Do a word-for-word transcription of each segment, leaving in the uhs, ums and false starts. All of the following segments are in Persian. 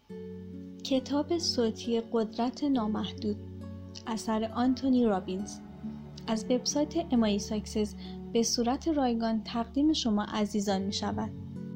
کتاب صوتی قدرت نامحدود اثر آنتونی رابینز از وبسایت ام آی ساکسس به صورت رایگان تقدیم شما عزیزان می شود.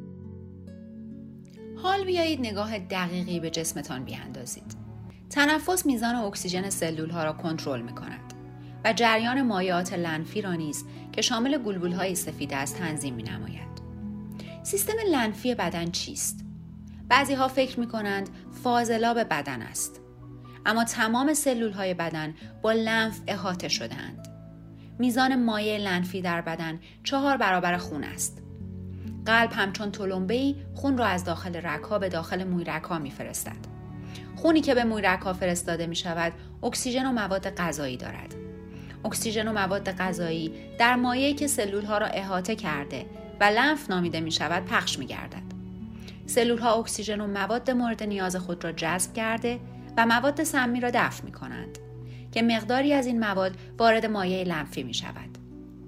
حال بیایید نگاه دقیقی به جسمتان بیاندازید. تنفس میزان اکسیژن سلول ها را کنترل می کند و جریان مایعات لنفی را نیز که شامل گلبول های سفید است تنظیم می نماید. سیستم لنفی بدن چیست؟ بعضی ها فکر می کنند فاضلاب بدن است. اما تمام سلول های بدن با لنف احاطه شده‌اند. میزان مایع لنفی در بدن چهار برابر خون است. قلب همچون تلمبه‌ای خون را از داخل رگ‌ها به داخل موی رگ‌ها می‌فرستد. خونی که به موی رگ‌ها فرستاده می‌شود، اکسیژن و مواد غذایی دارد. اکسیژن و مواد غذایی در مایعی که سلول‌ها را احاطه کرده و لنف نامیده می‌شود پخش می‌گردد. سلول‌ها اکسیژن و مواد مورد نیاز خود را جذب کرده و مواد سمی را دفع می‌کنند که مقداری از این مواد وارد مایع لنفی می‌شود.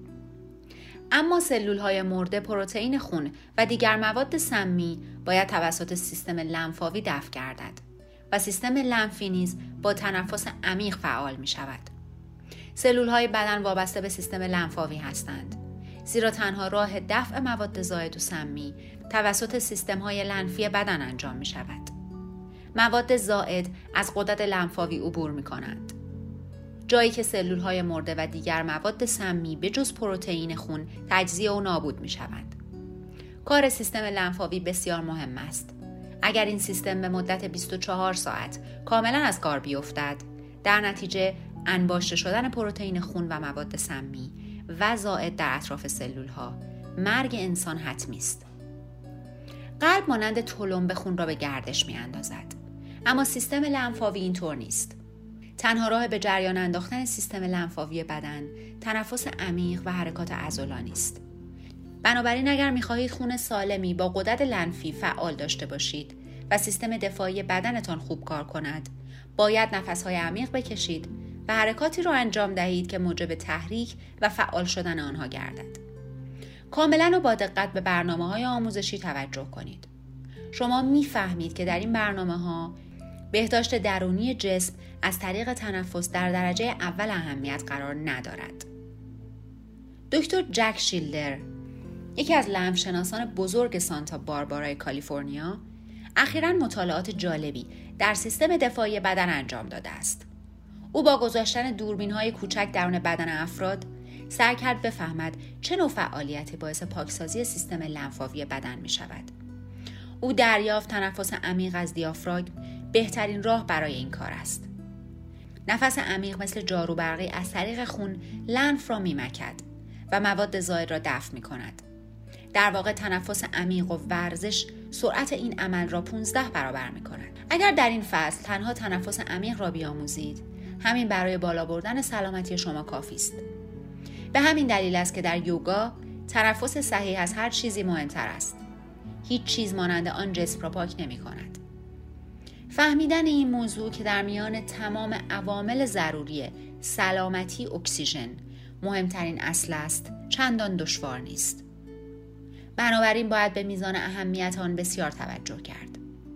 اما سلول‌های مرده پروتئین خون و دیگر مواد سمی باید توسط سیستم لنفاوی دفع گردد و سیستم لنفی نیز با تنفس عمیق فعال می‌شود. سلول‌های بدن وابسته به سیستم لنفاوی هستند، زیرا تنها راه دفع مواد زائد و سمی توسط سیستم‌های لنفی بدن انجام می‌شود. مواد زائد از غدد لنفاوی عبور می‌کنند، جایی که سلول‌های مرده و دیگر مواد سمی به جز پروتئین خون تجزیه و نابود می‌شوند. کار سیستم لنفاوی بسیار مهم است. اگر این سیستم به مدت بیست و چهار ساعت کاملا از کار بیفتد، در نتیجه انباشته شدن پروتئین خون و مواد سمی و زائد در اطراف سلول‌ها، مرگ انسان حتمی است. قلب مانند تلمبه خون را به گردش می‌اندازد، اما سیستم لنفاوی اینطور نیست. تنها راه به جریان انداختن سیستم لنفاوی بدن تنفس عمیق و حرکات عضلانی است. بنابراین اگر می‌خواهید خون سالمی با غدد لنفی فعال داشته باشید و سیستم دفاعی بدنتان خوب کار کند، باید نفس‌های عمیق بکشید و حرکاتی را انجام دهید که موجب تحریک و فعال شدن آنها گردد. کاملاً و با دقت به برنامه‌های آموزشی توجه کنید. شما می‌فهمید که در این برنامه‌ها بهداشت درونی جسم از طریق تنفس در درجه اول اهمیت قرار ندارد. دکتر جک شیلدر، یکی از لنفشناسان بزرگ سانتا باربارای کالیفرنیا، اخیراً مطالعات جالبی در سیستم دفاعی بدن انجام داده است. او با گذاشتن دوربین‌های کوچک درون بدن افراد سعی کرد بفهمد چه نوع فعالیتی باعث پاکسازی سیستم لنفاوی بدن می‌شود. او دریافت تنفس عمیق از دیافراگم بهترین راه برای این کار است. نفس عمیق مثل جارو برقی از طریق خون لنف را می‌مکد و مواد زائد را دفع می‌کند. در واقع تنفس عمیق و ورزش سرعت این عمل را پانزده برابر می‌کند. اگر در این فصل تنها تنفس عمیق را بیاموزید، همین برای بالا بردن سلامتی شما کافی است. به همین دلیل است که در یوگا تنفس صحیح از هر چیزی مهمتر است. هیچ چیز مانند آن جسم را پاک نمی‌کند. فهمیدن این موضوع که در میان تمام عوامل ضروری سلامتی اکسیژن مهمترین اصل است، چندان دشوار نیست. بنابراین باید به میزان اهمیت آن بسیار توجه کرد.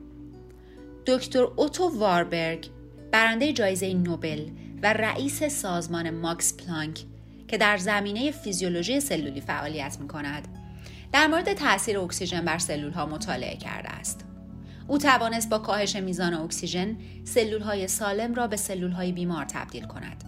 دکتر اوتو واربرگ، برنده جایزه نوبل و رئیس سازمان ماکس پلانک که در زمینه فیزیولوژی سلولی فعالیت می‌کند، در مورد تأثیر اکسیژن بر سلول‌ها مطالعه کرده است. او توانست با کاهش میزان اکسیژن سلول‌های سالم را به سلول‌های بیمار تبدیل کند.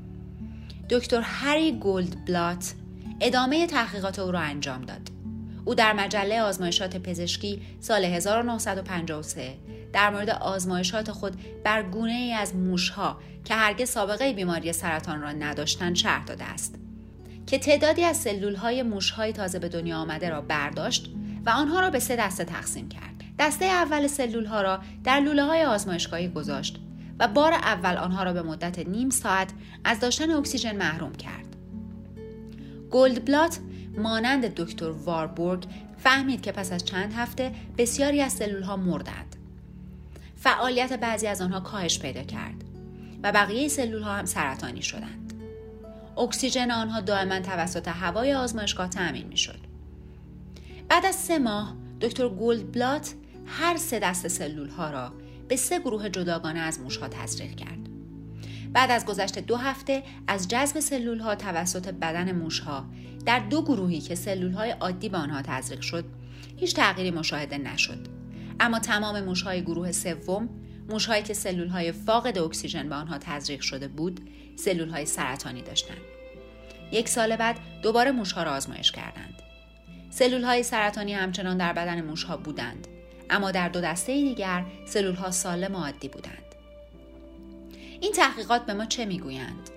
دکتر هری گولدبلات ادامه تحقیقات او را انجام داد. او در مجله آزمایشات پزشکی سال هزار و نهصد و پنجاه و سه در مورد آزمایشات خود بر گونه‌ای از موش‌ها که هرگز سابقه بیماری سرطان را نداشتند شرح داده است که تعدادی از سلول‌های موش‌های تازه به دنیا آمده را برداشت و آنها را به سه دسته تقسیم کرد. دسته اول سلول‌ها را در لوله‌های آزمایشگاهی گذاشت و بار اول آنها را به مدت نیم ساعت از داشتن اکسیژن محروم کرد. گولدبلات مانند دکتر واربورگ فهمید که پس از چند هفته بسیاری از سلول‌ها مردند. فعالیت بعضی از آنها کاهش پیدا کرد و بقیه سلول‌ها هم سرطانی شدند. اکسیژن آنها دائما توسط هوای آزمایشگاه تأمین می‌شد. بعد از سه ماه دکتر گولدبلات هر سه دست سلول ها را به سه گروه جداگانه از موشها تزریق کرد. بعد از گذشت دو هفته از جذب سلول ها توسط بدن موشها در دو گروهی که سلول های عادی به آنها تزریق شد، هیچ تغییری مشاهده نشد. اما تمام موشهای گروه سوم، موشهایی که سلول های فاقد اکسیژن به آنها تزریق شده بود، سلول های سرطانی داشتند. یک سال بعد دوباره موشها را آزمایش کردند. سلول های سرطانی همچنان در بدن موشها بودند، اما در دو دسته دیگر سلول ها سالم و عادی بودند. این تحقیقات به ما چه میگویند؟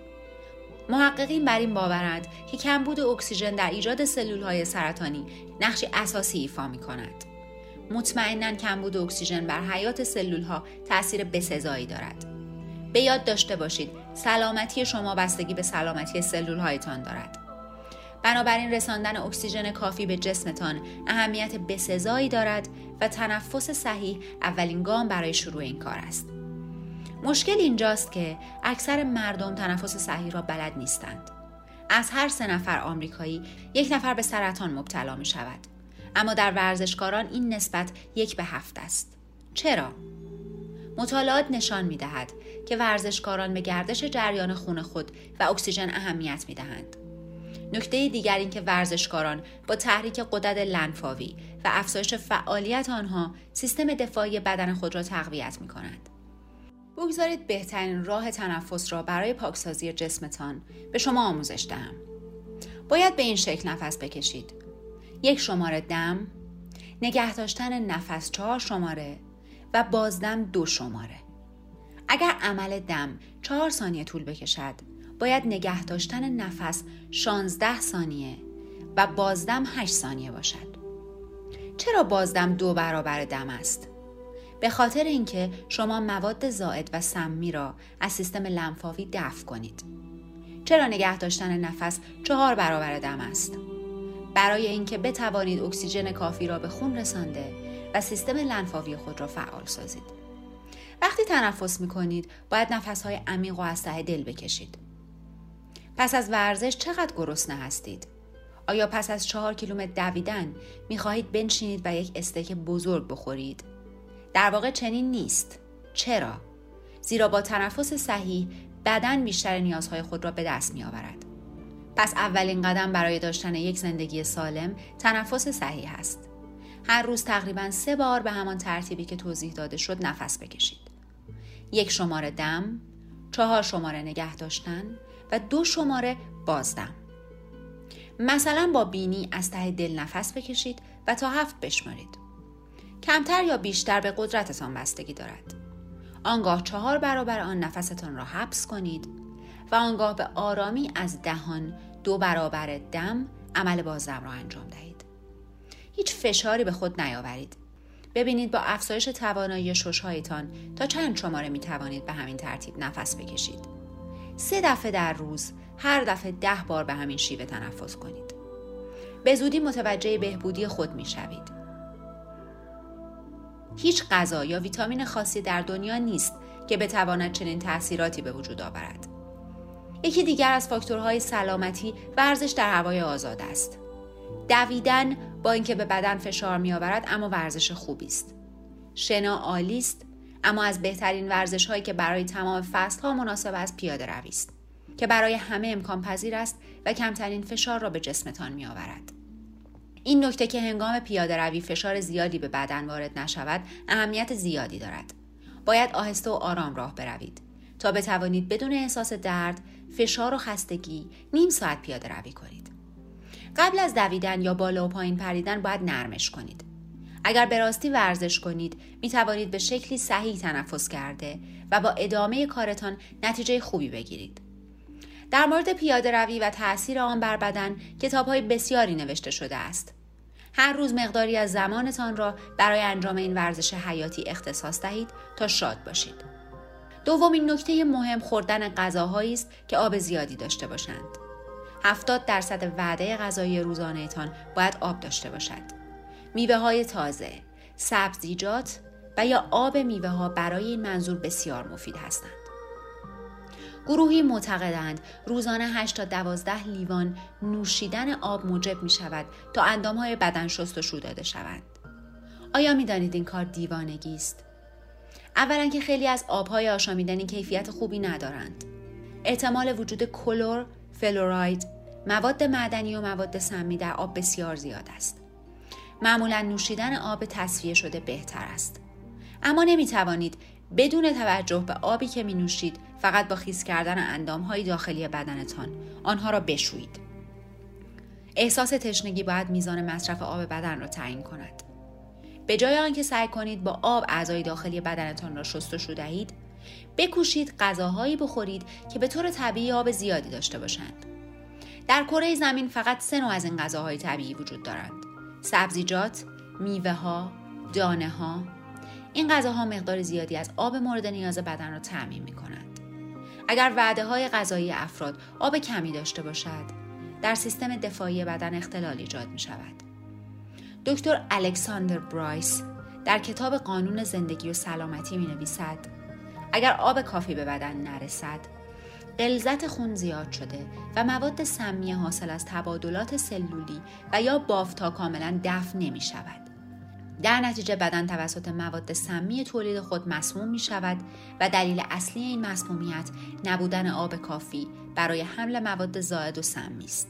محققین بر این باورند که کمبود اکسیژن در ایجاد سلول‌های سرطانی نقشی اساسی ایفا می‌کند. مطمئناً کمبود اکسیژن بر حیات سلول‌ها تأثیر بسزایی دارد. به یاد داشته باشید سلامتی شما بستگی به سلامتی سلول‌هایتان دارد. بنابراین رساندن اکسیژن کافی به جسمتان اهمیت بسزایی دارد و تنفس صحیح اولین گام برای شروع این کار است. مشکل اینجاست که اکثر مردم تنفس صحیح را بلد نیستند. از هر سه نفر آمریکایی یک نفر به سرطان مبتلا می شود. اما در ورزشکاران این نسبت یک به هفت است. چرا؟ مطالعات نشان می دهد که ورزشکاران به گردش جریان خون خود و اکسیژن اهمیت می دهند. نکته دیگر این که ورزشکاران با تحریک غدد لنفاوی و افزایش فعالیت آنها سیستم دفاعی بدن خود را تقویت می کنند. بگذارید بهترین راه تنفس را برای پاکسازی جسمتان به شما آموزش دهم. باید به این شکل نفس بکشید. یک شماره دم، نگه داشتن نفس چهار شماره و بازدم دو شماره. اگر عمل دم چهار ثانیه طول بکشد، باید نگه داشتن نفس شانزده ثانیه و بازدم هشت ثانیه باشد. چرا بازدم دو برابر دم است؟ به خاطر اینکه شما مواد زائد و سمی را از سیستم لنفاوی دفع کنید. چرا نگه داشتن نفس چهار برابر دم است؟ برای اینکه بتوانید اکسیژن کافی را به خون رسانده و سیستم لنفاوی خود را فعال سازید. وقتی تنفس می‌کنید، باید نفس‌های عمیق و از ته دل بکشید. پس از ورزش چقدر گرسنه هستید؟ آیا پس از چهار کیلومتر دویدن می‌خواهید بنشینید و یک استیک بزرگ بخورید؟ در واقع چنین نیست. چرا؟ زیرا با تنفس صحیح بدن بیشتر نیازهای خود را به دست می آورد. پس اولین قدم برای داشتن یک زندگی سالم تنفس صحیح است. هر روز تقریباً سه بار به همان ترتیبی که توضیح داده شد نفس بکشید. یک شماره دم، چهار شماره نگه داشتن و دو شماره بازدم. مثلا با بینی از ته دل نفس بکشید و تا هفت بشمارید. کمتر یا بیشتر به قدرتتان بستگی دارد. آنگاه چهار برابر آن نفستان را حبس کنید و آنگاه به آرامی از دهان دو برابر دم عمل بازدم را انجام دهید. هیچ فشاری به خود نیاورید. ببینید با افزایش توانایی شش‌هایتان تا چند شماره می توانید به همین ترتیب نفس بکشید. سه دفعه در روز، هر دفعه ده بار به همین شیوه تنفس کنید. به زودی متوجه بهبودی خود می شوید. هیچ غذا یا ویتامین خاصی در دنیا نیست که بتواند چنین تأثیراتی به وجود آورد. یکی دیگر از فاکتورهای سلامتی ورزش در هوای آزاد است. دویدن با اینکه به بدن فشار می آورد اما ورزش خوبی است. شنا عالی است، اما از بهترین ورزش‌هایی که برای تمام فصل‌ها مناسب است پیاده روی است که برای همه امکان پذیر است و کمترین فشار را به جسمتان می آورد. این نکته که هنگام پیاده روی فشار زیادی به بدن وارد نشود اهمیت زیادی دارد. باید آهسته و آرام راه بروید تا بتوانید بدون احساس درد، فشار و خستگی نیم ساعت پیاده روی کنید. قبل از دویدن یا بالا و پایین پریدن باید نرمش کنید. اگر به راستی ورزش کنید می توانید به شکلی صحیح تنفس کرده و با ادامه کارتان نتیجه خوبی بگیرید. در مورد پیاده روی و تأثیر آن بر بدن کتاب‌های بسیاری نوشته شده است. هر روز مقداری از زمانتان را برای انجام این ورزش حیاتی اختصاص دهید تا شاد باشید. دومین نکته مهم خوردن غذاهایی است که آب زیادی داشته باشند. هفتاد درصد وعده غذایی روزانه‌تان باید آب داشته باشد. میوه‌های تازه، سبزیجات و یا آب میوه‌ها برای این منظور بسیار مفید هستند. گروهی معتقدند روزانه هشت تا دوازده لیوان نوشیدن آب موجب می شود تا اندامهای بدن شست و شو داده شوند. آیا می‌دانید این کار دیوانگی است؟ اولا که خیلی از آب‌های آشامیدنی کیفیت خوبی ندارند. احتمال وجود کلور، فلوراید، مواد معدنی و مواد سمی در آب بسیار زیاد است. معمولا نوشیدن آب تصفیه شده بهتر است. اما نمی‌توانید بدون توجه به آبی که می‌نوشید فقط با خیس کردن اندام‌های داخلی بدنتان آنها را بشویید. احساس تشنگی باید میزان مصرف آب بدن را تعیین کند. به جای آنکه سعی کنید با آب اعضای داخلی بدنتان را شستشو دهید، بکوشید غذاهایی بخورید که به طور طبیعی آب زیادی داشته باشند. در کره زمین فقط سه نوع از این غذاهای طبیعی وجود دارند: سبزیجات، میوه‌ها، دانه‌ها. این غذاها مقدار زیادی از آب مورد نیاز بدن را تامین می‌کنند. اگر وعده‌های غذایی افراد آب کمی داشته باشد، در سیستم دفاعی بدن اختلال ایجاد می‌شود. دکتر الکساندر برایس در کتاب قانون زندگی و سلامتی می‌نویسد: اگر آب کافی به بدن نرسد، غلظت خون زیاد شده و مواد سمی حاصل از تبادلات سلولی و یا بافت‌ها کاملا دفع نمی‌شود. در نتیجه بدن توسط مواد سمی تولید خود مسموم می‌شود و دلیل اصلی این مسمومیت نبودن آب کافی برای حمل مواد زائد و سمی است.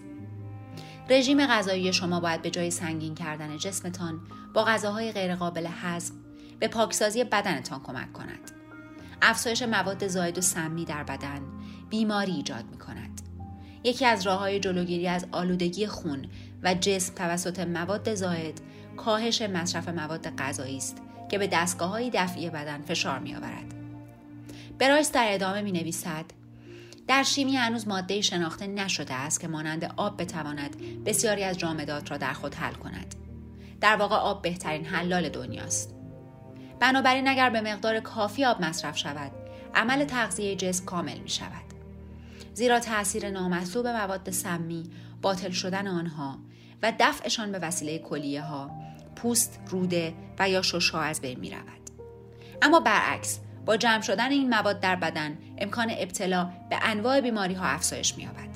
رژیم غذایی شما باید به جای سنگین کردن جسمتان با غذاهای غیرقابل هضم به پاکسازی بدنتان کمک کند. افزایش مواد زائد و سمی در بدن بیماری ایجاد می کند. یکی از راه‌های جلوگیری از آلودگی خون و جسم توسط مواد زائد کاهش مصرف مواد غذایی است که به دستگاه‌های دفعی بدن فشار می آورد. برایس در ادامه می نویسد: در شیمی هنوز ماده شناخته نشده است که مانند آب بتواند بسیاری از جامدات را در خود حل کند. در واقع آب بهترین حلال دنیاست. بنابراین اگر به مقدار کافی آب مصرف شود، عمل تغذیه جسم کامل می شود. زیرا تأثیر نامطلوب مواد سمی، باطل شدن آنها و دفعشان به وسیله کلیه ها، پوست، روده و یا شش‌ها از بین می رود. اما برعکس، با جمع شدن این مواد در بدن، امکان ابتلا به انواع بیماری ها افزایش می یابد.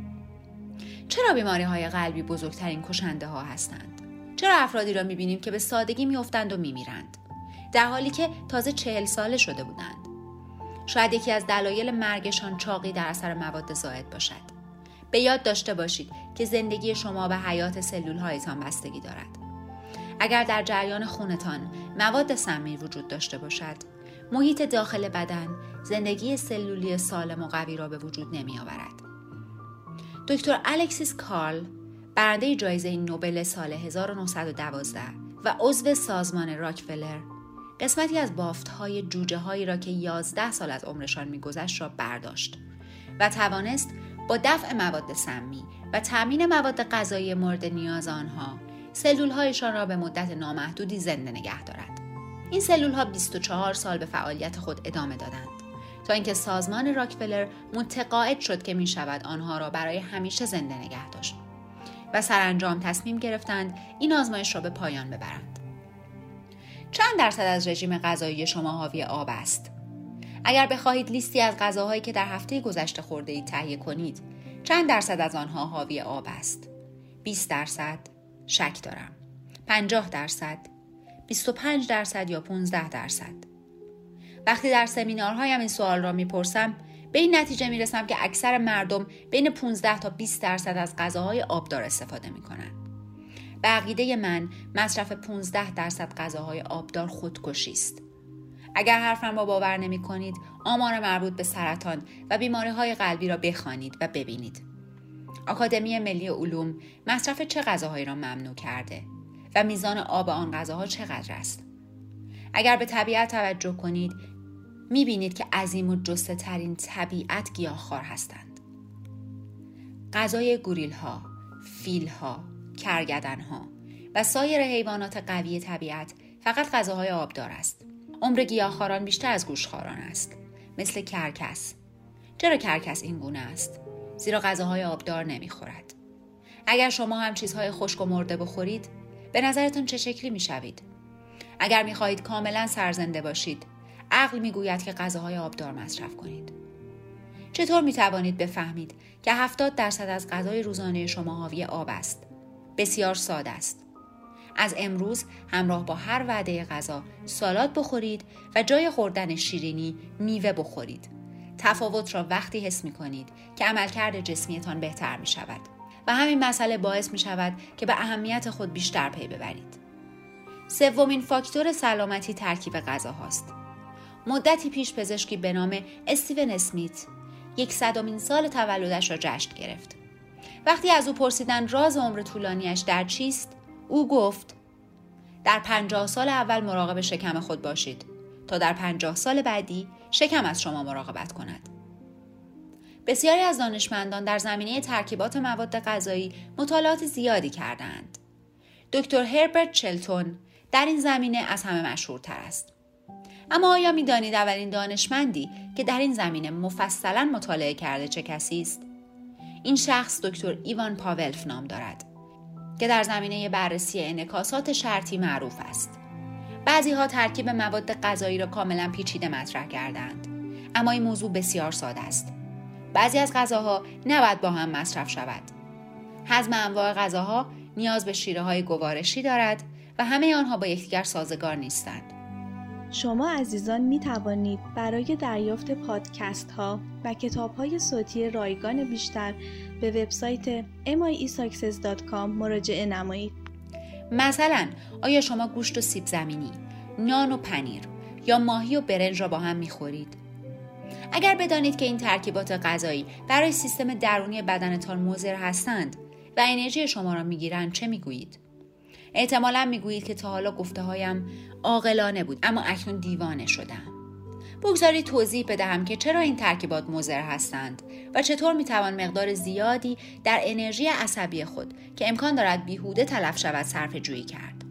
چرا بیماری های قلبی بزرگترین کشنده ها هستند؟ چرا افرادی را می بینیم که به سادگی می افتند و می میرند، در حالی که تازه چهل ساله شده بودند؟ شاید یکی از دلایل مرگشان چاقی در اثر مواد زائد باشد. به یاد داشته باشید که زندگی شما به حیات سلول هایتان بستگی دارد. اگر در جریان خونتان مواد سمی وجود داشته باشد، محیط داخل بدن زندگی سلولی سالم و قوی را به وجود نمی آورد. دکتر الکسیس کارل، برنده جایزه نوبل سال هزار و نهصد و دوازده و عضو سازمان راکفلر، قسمتی از بافت‌های جوجه‌هایی را که یازده سال از عمرشان می‌گذشت را برداشت و توانست با دفع مواد سمی و تامین مواد غذایی مورد نیاز آنها سلول‌هایشان را به مدت نامحدودی زنده نگه دارد. این سلول‌ها بیست و چهار سال به فعالیت خود ادامه دادند تا اینکه سازمان راکفلر متقاعد شد که می‌شود آنها را برای همیشه زنده نگه داشت و سرانجام تصمیم گرفتند این آزمایش را به پایان ببرند. چند درصد از رژیم غذایی شما حاوی آب است؟ اگر بخواهید لیستی از غذاهایی که در هفته گذشته خورده‌اید تهیه کنید، چند درصد از آنها حاوی آب است؟ بیست درصد؟ شک دارم. پنجاه درصد؟ بیست و پنج درصد یا پانزده درصد؟ وقتی در سمینارهایم این سوال را میپرسم، به این نتیجه میرسم که اکثر مردم بین پانزده تا بیست درصد از غذاهای آبدار استفاده میکنند. به عقیده من مصرف پانزده درصد غذاهای آبدار خودکشی است. اگر حرفم را باور نمی کنید، آمار مربوط به سرطان و بیماری‌های قلبی را بخوانید و ببینید. آکادمی ملی علوم مصرف چه غذاهایی را ممنوع کرده و میزان آب آن غذاها چقدر است؟ اگر به طبیعت توجه کنید، می بینید که عظیم و جسته ترین طبیعت گیاهخوار هستند. غذای گوریل‌ها، فیل‌ها، کرگدن‌ها و سایر حیوانات قوی طبیعت فقط غذاهای آبدار است. عمر گیاهخواران بیشتر از گوشتخواران است، مثل کرکس. چرا کرکس این گونه است؟ زیرا غذاهای آبدار نمیخورد. اگر شما هم چیزهای خشک و مرده بخورید، به نظرتون چه شکلی میشوید؟ اگر میخواهید کاملا سرزنده باشید، عقل میگوید که غذاهای آبدار مصرف کنید. چطور میتوانید بفهمید که هفتاد درصد از غذای روزانه شما حاوی آب است؟ بسیار ساده است. از امروز همراه با هر وعده غذا سالاد بخورید و جای خوردن شیرینی میوه بخورید. تفاوت را وقتی حس می‌کنید که عملکرد جسمیتان بهتر می‌شود و همین مسئله باعث می‌شود که به اهمیت خود بیشتر پی ببرید. سومین فاکتور سلامتی ترکیب غذاهاست. مدتی پیش پزشکی به نام استیون اسمیت یکصدمین سال تولدش را جشن گرفت. وقتی از او پرسیدن راز عمر طولانیش در چیست، او گفت: در پنجاه سال اول مراقب شکم خود باشید تا در پنجاه سال بعدی شکم از شما مراقبت کند. بسیاری از دانشمندان در زمینه ترکیبات مواد غذایی مطالعات زیادی کردند. دکتر هربرت چلتون در این زمینه از همه مشهورتر است. اما آیا می دانید اولین دانشمندی که در این زمینه مفصلاً مطالعه کرده چه کسی است؟ این شخص دکتر ایوان پاولف نام دارد که در زمینه بررسی انعکاسات شرطی معروف است. بعضی ها ترکیب مواد غذایی را کاملا پیچیده مطرح کردند، اما این موضوع بسیار ساده است. بعضی از غذاها نباید با هم مصرف شود. هضم انواع غذاها نیاز به شیره‌های گوارشی دارد و همه آنها با یکدیگر سازگار نیستند. شما عزیزان می توانید برای دریافت پادکست ها و کتاب های صوتی رایگان بیشتر به وبسایت ام آی ای ساکسس دات کام مراجعه نمایید. مثلا آیا شما گوشت و سیب زمینی، نان و پنیر یا ماهی و برنج را با هم می خورید؟ اگر بدانید که این ترکیبات غذایی برای سیستم درونی بدنتان مضر هستند و انرژی شما را می گیرند، چه می گویید؟ احتمالاً می گویید که تا حالا گفته هایم عاقلانه بود اما اکنون دیوانه شدم. بگذارید توضیح بدهم که چرا این ترکیبات مضر هستند و چطور می توان مقدار زیادی در انرژی عصبی خود که امکان دارد بیهوده تلف شود صرفه جویی کرد.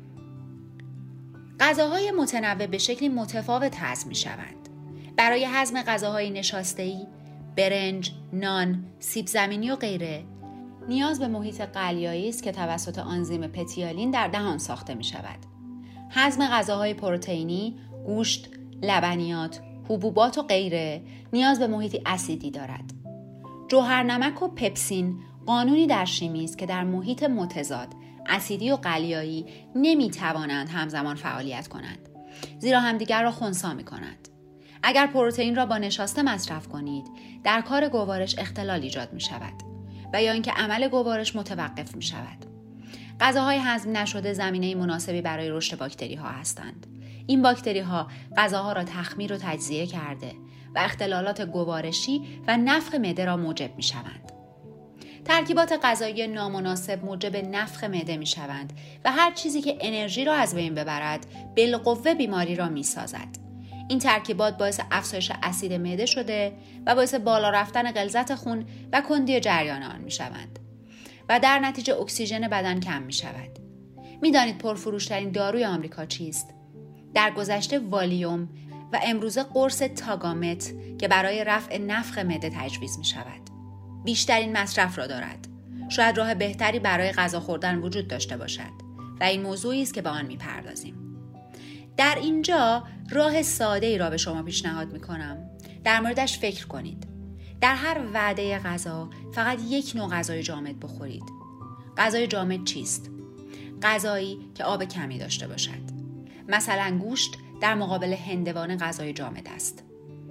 غذاهای متنوع به شکلی متفاوت هضم می شوند. برای هضم غذاهای نشاسته‌ای، برنج، نان، سیب زمینی و غیره نیاز به محیط قلیایی است که توسط آنزیم پتیالین در دهان ساخته می شود. هضم غذاهای پروتئینی، گوشت، لبنیات، حبوبات و غیره نیاز به محیطی اسیدی دارد. جوهرنمک و پپسین قانونی در شیمی است که در محیط متضاد، اسیدی و قلیایی نمی توانند همزمان فعالیت کنند، زیرا همدیگر را خنثی می کنند. اگر پروتئین را با نشاسته مصرف کنید، در کار گوارش اختلال ایجاد می شود و یا اینکه عمل گوارش متوقف می شود. غذاهای هضم نشده زمینه مناسبی برای رشد باکتری ها هستند. این باکتری ها غذاها را تخمیر و تجزیه کرده و اختلالات گوارشی و نفخ معده را موجب می شوند. ترکیبات غذایی نامناسب موجب نفخ معده می شوند و هر چیزی که انرژی را از بین ببرد بالقوه بیماری را می سازد. این ترکیبات باعث افزایش اسید معده شده و باعث بالا رفتن غلظت خون و کندی جریان آن می شوند و در نتیجه اکسیژن بدن کم می شود. می دانید پرفروشترین داروی آمریکا چیست؟ در گذشته والیوم و امروزه قرص تاگامت که برای رفع نفخ معده تجویز می شود. بیشترین مصرف را دارد. شاید راه بهتری برای غذا خوردن وجود داشته باشد و این موضوعی است که به آن می پردازیم. در اینجا راه ساده ای را به شما پیشنهاد می کنم. در موردش فکر کنید. در هر وعده غذا فقط یک نوع غذای جامد بخورید. غذای جامد چیست؟ غذایی که آب کمی داشته باشد. مثلا گوشت در مقابل هندوانه غذای جامد است.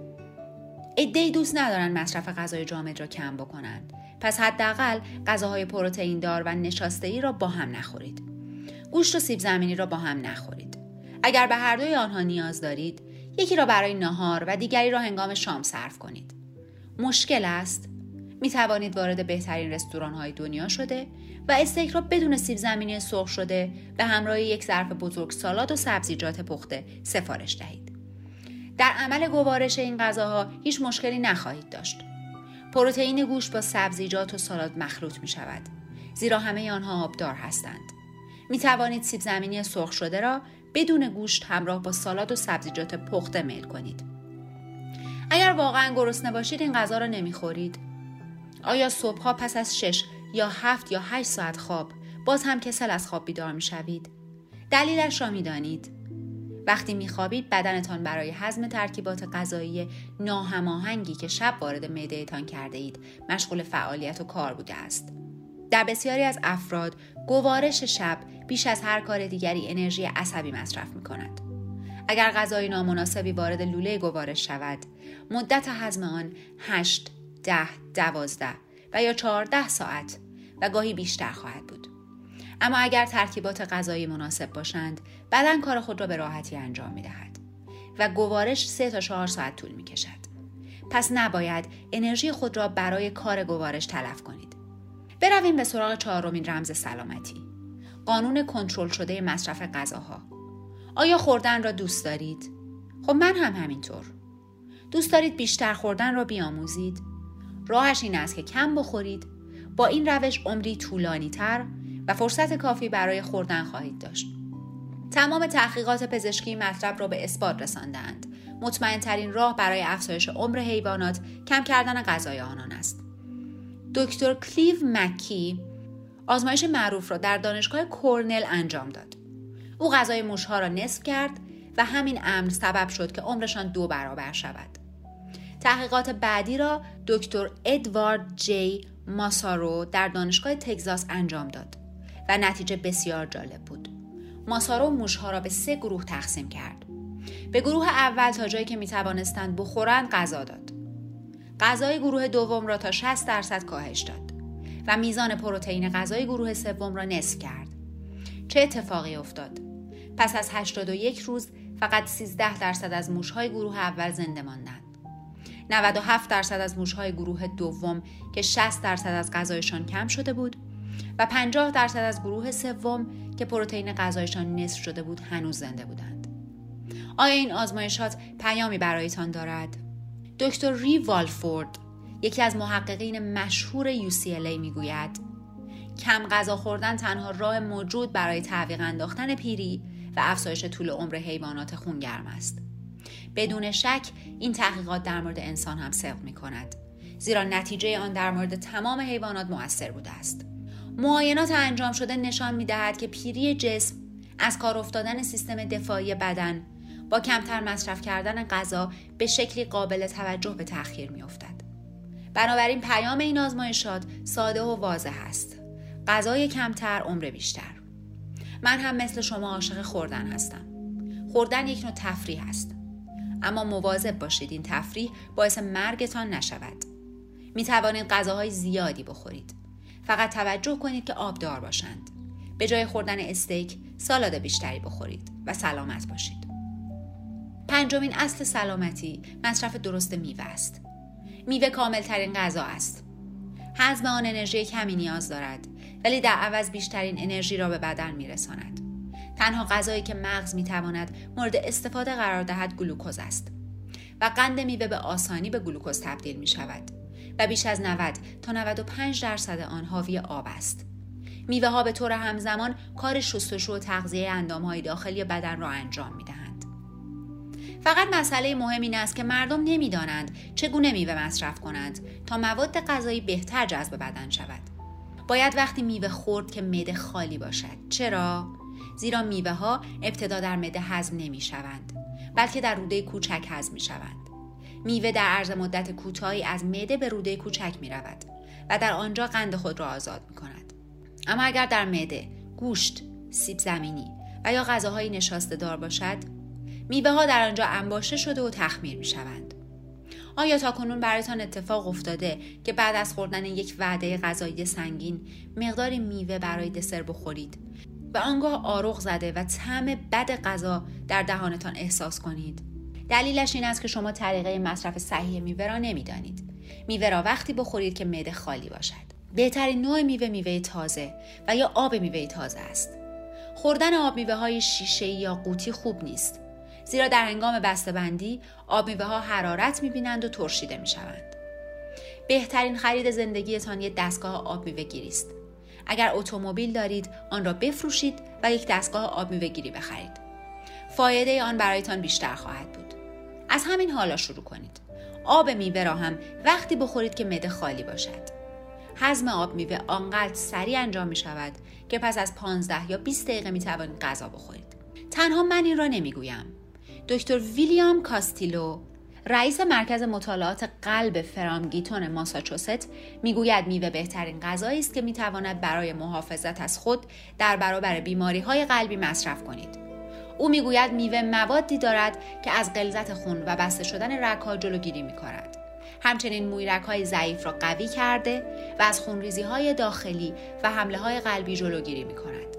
عده‌ای دوست ندارن مصرف غذای جامد را کم بکنند. پس حداقل غذاهای پروتئین دار و نشاسته‌ای را با هم نخورید. گوشت و سیب زمینی را با هم نخورید. اگر به هر دوی آنها نیاز دارید، یکی را برای نهار و دیگری را هنگام شام صرف کنید. مشکل است؟ می توانید وارد بهترین رستوران‌های دنیا شده و استیک را بدون سیب زمینی سرخ شده به همراه یک ظرف بزرگ سالاد و سبزیجات پخته سفارش دهید. در عمل گوارش این غذاها هیچ مشکلی نخواهید داشت. پروتئین گوشت با سبزیجات و سالاد مخلوط می شود، زیرا همه آنها آبدار هستند. می توانید سیب زمینی سرخ شده را بدون گوشت همراه با سالاد و سبزیجات پخته میل کنید. اگر واقعا گرسنه باشید این غذا را نمیخورید. آیا صبحها پس از شش یا هفت یا هشت ساعت خواب باز هم کسل از خواب بیدار میشوید؟ دلیلش را میدانید. وقتی میخوابید بدنتان برای هضم ترکیبات غذایی ناهماهنگی که شب وارد معدهتان کرده اید مشغول فعالیت و کار بوده است. در بسیاری از افراد گوارش شب بیش از هر کار دیگری انرژی عصبی مصرف می کند. اگر غذای نامناسبی وارد لوله گوارش شود، مدت هضم آن هشت، ده، دوازده و یا چهارده ساعت و گاهی بیشتر خواهد بود. اما اگر ترکیبات غذایی مناسب باشند، بدن کار خود را به راحتی انجام می دهد و گوارش سه تا چهار ساعت طول می کشد. پس نباید انرژی خود را برای کار گوارش تلف کنید. برویم به سراغ چهارمین رمز سلامتی. قانون کنترل شده مصرف غذاها. آیا خوردن را دوست دارید؟ خب من هم همینطور. دوست دارید بیشتر خوردن را بیاموزید؟ راهش این است که کم بخورید. با این روش عمری طولانی تر و فرصت کافی برای خوردن خواهید داشت. تمام تحقیقات پزشکی مطلب را به اثبات رساندند. مطمئن ترین راه برای افزایش عمر حیوانات کم کردن غذای آنان است. دکتر کلیو مکی آزمایش معروف را در دانشگاه کورنل انجام داد. او غذای موشها را نصف کرد و همین امر سبب شد که عمرشان دو برابر شود. تحقیقات بعدی را دکتر ادوارد جی ماسارو در دانشگاه تگزاس انجام داد و نتیجه بسیار جالب بود. ماسارو موشها را به سه گروه تقسیم کرد. به گروه اول تا جایی که می توانستند بخورند غذا داد. غذای گروه دوم را تا شصت درصد کاهش داد و میزان پروتئین غذای گروه سوم را نصف کرد. چه اتفاقی افتاد؟ پس از هشتاد و یک روز فقط سیزده درصد از موشهای گروه اول زنده ماندند. نود و هفت درصد از موشهای گروه دوم که شصت درصد از غذایشان کم شده بود و پنجاه درصد از گروه سوم که پروتئین غذایشان نصف شده بود هنوز زنده بودند. آیا این آزمایشات پیامی برایتان دارد؟ دکتر ری والفورد، یکی از محققین مشهور یو سی ال ای میگوید کم غذا خوردن تنها راه موجود برای تعویق انداختن پیری و افزایش طول عمر حیوانات خونگرم است. بدون شک این تحقیقات در مورد انسان هم صدق می کند، زیرا نتیجه آن در مورد تمام حیوانات مؤثر بوده است. معاینات انجام شده نشان می دهد که پیری جسم از کار افتادن سیستم دفاعی بدن با کمتر مصرف کردن غذا به شکلی قابل توجه به تأخیر می افتد. بنابراین پیام این آزمایشات ساده و واضح است. غذای کمتر، عمر بیشتر. من هم مثل شما عاشق خوردن هستم. خوردن یک نوع تفریح است. اما مواظب باشید این تفریح باعث مرگتان نشود. می توانید غذاهای زیادی بخورید. فقط توجه کنید که آبدار باشند. به جای خوردن استیک، سالاد بیشتری بخورید و سلامت باشید. پنجمین اصل سلامتی مصرف درست میوه است. میوه کامل ترین غذا است. هضم آن انرژی کمی نیاز دارد، ولی در عوض بیشترین انرژی را به بدن میرساند. تنها غذایی که مغز میتواند مورد استفاده قرار دهد گلوکوز است و قند میوه به آسانی به گلوکوز تبدیل می شود و بیش از نود تا نود و پنج درصد آن حاوی آب است. میوه ها به طور همزمان کار شستشو و تغذیه اندامهای داخلی بدن را انجام می دهند. فقط مسئله مهم این است که مردم نمیدانند چگونه میوه مصرف کنند تا مواد غذایی بهتر جذب بدن شود. باید وقتی میوه خورد که معده خالی باشد. چرا؟ زیرا میوه ها ابتدا در معده هضم نمی شوند، بلکه در روده کوچک هضم می شوند. میوه در عرض مدت کوتاهی از معده به روده کوچک می رود و در آنجا قند خود را آزاد می کند. اما اگر در معده گوشت، سیب زمینی و یا غذاهای نشاسته دار باشد، میوه ها در آنجا انباشته شده و تخمیر می شوند. آیا تاکنون برایتان اتفاق افتاده که بعد از خوردن یک وعده غذایی سنگین مقداری میوه برای دسر بخورید و آنگاه آروغ زده و طعم بد غذا در دهانتان احساس کنید؟ دلیلش این است که شما طریقه مصرف صحیح میوه را نمیدانید. میوه را وقتی بخورید که معده خالی باشد. بهترین نوع میوه میوه تازه و یا آب میوه تازه است. خوردن آب میوه های شیشه‌ای یا قوطی خوب نیست، زیرا در هنگام بسته‌بندی آب میوه ها حرارت میبینند و ترشیده میشوند. بهترین خرید زندگیتان یک دستگاه آب میوه گیری است. اگر اتومبیل دارید آن را بفروشید و یک دستگاه آب میوه گیری بخرید. فایده آن برایتان بیشتر خواهد بود. از همین حالا شروع کنید. آب میوه را هم وقتی بخورید که معده خالی باشد. هضم آب میوه آنقدر سریع انجام می شود که پس از پانزده یا بیست دقیقه می توانید غذا بخورید. تنها من این را نمی گویم. دکتر ویلیام کاستیلو، رئیس مرکز مطالعات قلب فرامگیتون ماساچوست میگوید میوه بهترین غذایی است که میتواند برای محافظت از خود در برابر بیماری‌های قلبی مصرف کنید. او میگوید میوه موادی دارد که از غلظت خون و بسته شدن رگ‌ها جلوگیری می‌کند. همچنین مویرگ‌های ضعیف را قوی کرده و از خونریزی‌های داخلی و حمله‌های قلبی جلوگیری می‌کند.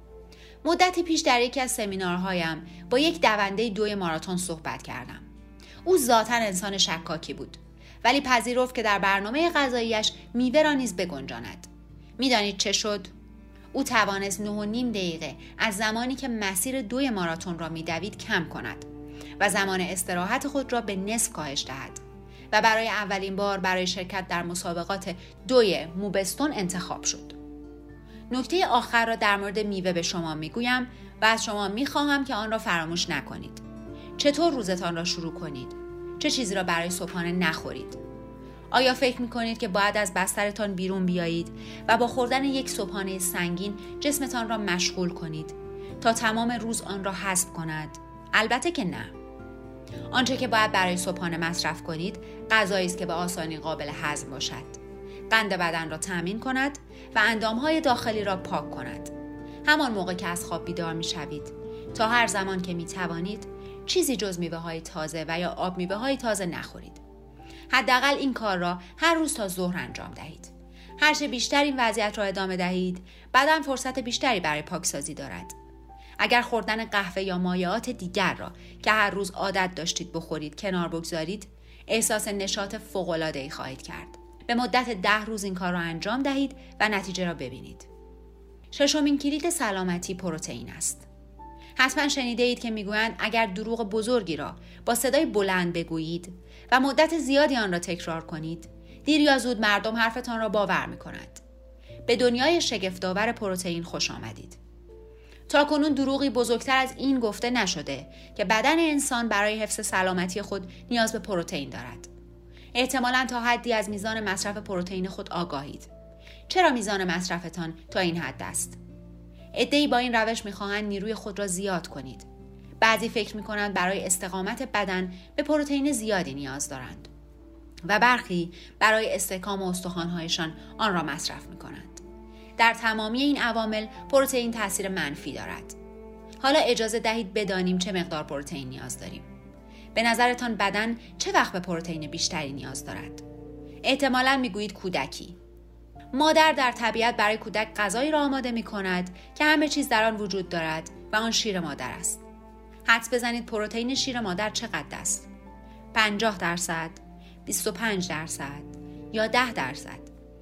مدتی پیش در یکی از سمینارهایم با یک دونده دوی ماراتون صحبت کردم. او ذاتاً انسان شکاکی بود، ولی پذیرفت که در برنامه غذایی‌اش میوه را نیز بگنجاند. می‌دانید چه شد؟ او توانست نه و نیم دقیقه از زمانی که مسیر دوی ماراتون را می‌دوید کم کند و زمان استراحت خود را به نصف کاهش دهد و برای اولین بار برای شرکت در مسابقات دوی موبستون انتخاب شد. نکته آخر را در مورد میوه به شما میگویم و از شما میخواهم که آن را فراموش نکنید. چطور روزتان را شروع کنید؟ چه چیزی را برای صبحانه نخورید؟ آیا فکر میکنید که باید از بسترتان بیرون بیایید و با خوردن یک صبحانه سنگین جسمتان را مشغول کنید تا تمام روز آن را هضم کند؟ البته که نه. آنچه که باید برای صبحانه مصرف کنید غذایی است که به آسانی قابل هضم باشد، قند بدن را تامین کند و اندامهای داخلی را پاک کند. همان موقع که از خواب بیدار می شوید تا هر زمان که می توانید چیزی جز میوه های تازه و یا آب میوه های تازه نخورید. حداقل این کار را هر روز تا ظهر انجام دهید. هرچه بیشتر این وضعیت را ادامه دهید، بدن فرصت بیشتری برای پاکسازی دارد. اگر خوردن قهوه یا مایعات دیگر را که هر روز عادت داشتید بخورید کنار بگذارید، احساس نشاط فوق‌العاده‌ای خواهید کرد. به مدت ده روز این کار را انجام دهید و نتیجه را ببینید. ششمین کلید سلامتی پروتئین است. حتما شنیده اید که میگویند اگر دروغ بزرگی را با صدای بلند بگویید و مدت زیادی آن را تکرار کنید، دیر یا زود مردم حرفتان را باور می‌کنند. به دنیای شگفت‌آور پروتئین خوش آمدید. تاکنون دروغی بزرگتر از این گفته نشده که بدن انسان برای حفظ سلامتی خود نیاز به پروتئین دارد. احتمالاً تا حدی از میزان مصرف پروتئین خود آگاهید. چرا میزان مصرفتان تا این حد است؟ عده‌ای با این روش می‌خواهند نیروی خود را زیاد کنید. بعضی فکر می‌کنند برای استقامت بدن به پروتئین زیادی نیاز دارند و برخی برای استحکام استخوان‌هایشان آن را مصرف می‌کنند. در تمامی این عوامل پروتئین تاثیر منفی دارد. حالا اجازه دهید بدانیم چه مقدار پروتئین نیاز داریم. به نظرتان بدن چه وقت به پروتئین بیشتری نیاز دارد؟ احتمالاً میگویید کودکی. مادر در طبیعت برای کودک غذایی را آماده می‌کند که همه چیز در آن وجود دارد و آن شیر مادر است. حدس بزنید پروتئین شیر مادر چقدر است؟ پنجاه درصد، بیست و پنج درصد یا ده درصد؟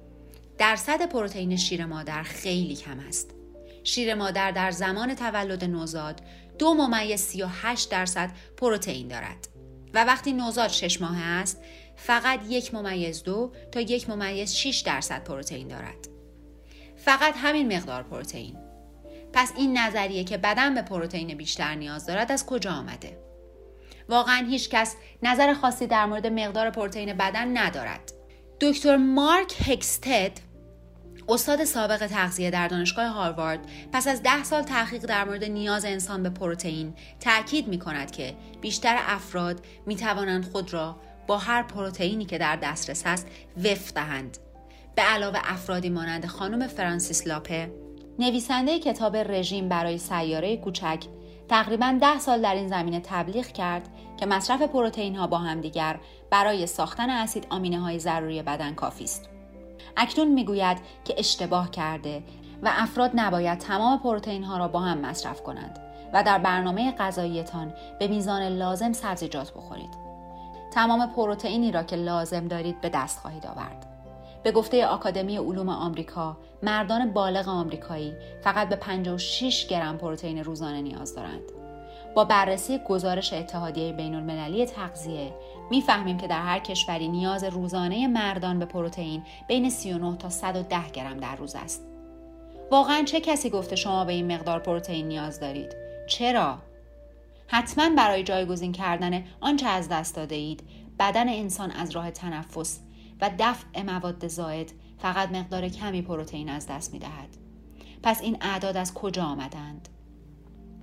درصد پروتئین شیر مادر خیلی کم است. شیر مادر در زمان تولد نوزاد دو ممیز سی و هشت درصد پروتئین دارد و وقتی نوزاد شش ماهه است فقط یک ممیز دو تا یک ممیز شش درصد پروتئین دارد. فقط همین مقدار پروتئین. پس این نظریه که بدن به پروتئین بیشتر نیاز دارد از کجا آمده؟ واقعا هیچ کس نظر خاصی در مورد مقدار پروتئین بدن ندارد. دکتر مارک هکستد، استاد سابق تغذیه در دانشگاه هاروارد، پس از ده سال تحقیق در مورد نیاز انسان به پروتئین تأکید می کند که بیشتر افراد می توانند خود را با هر پروتئینی که در دسترس است وفق دهند. به علاوه افرادی مانند خانم فرانسیس لاپه، نویسنده کتاب رژیم برای سیاره کوچک، تقریباً ده سال در این زمینه تبلیغ کرد که مصرف پروتئین ها با همدیگر برای ساختن اسید آمینه های ضروری بدن کافی است. اکنون میگوید که اشتباه کرده و افراد نباید تمام پروتئین ها را با هم مصرف کنند و در برنامه غذاییتان به میزان لازم سبزیجات بخورید. تمام پروتئینی را که لازم دارید به دست خواهید آورد. به گفته آکادمی علوم آمریکا، مردان بالغ آمریکایی فقط به پنجاه و شش گرم پروتئین روزانه نیاز دارند. با بررسی گزارش اتحادیه بین‌المللی تغذیه می‌فهمیم که در هر کشوری نیاز روزانه مردان به پروتئین بین سی و نه تا صد و ده گرم در روز است. واقعاً چه کسی گفته شما به این مقدار پروتئین نیاز دارید؟ چرا؟ حتماً برای جایگزین کردن آنچه از دست داده اید، بدن انسان از راه تنفس و دفع مواد زائد فقط مقدار کمی پروتئین از دست می‌دهد. پس این اعداد از کجا آمدند؟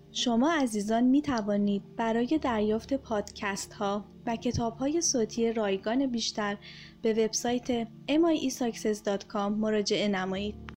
شما عزیزان می توانید برای دریافت پادکست ها و کتاب های صوتی رایگان بیشتر به وبسایت ام آی ای ساکسس دات کام مراجعه نمایید.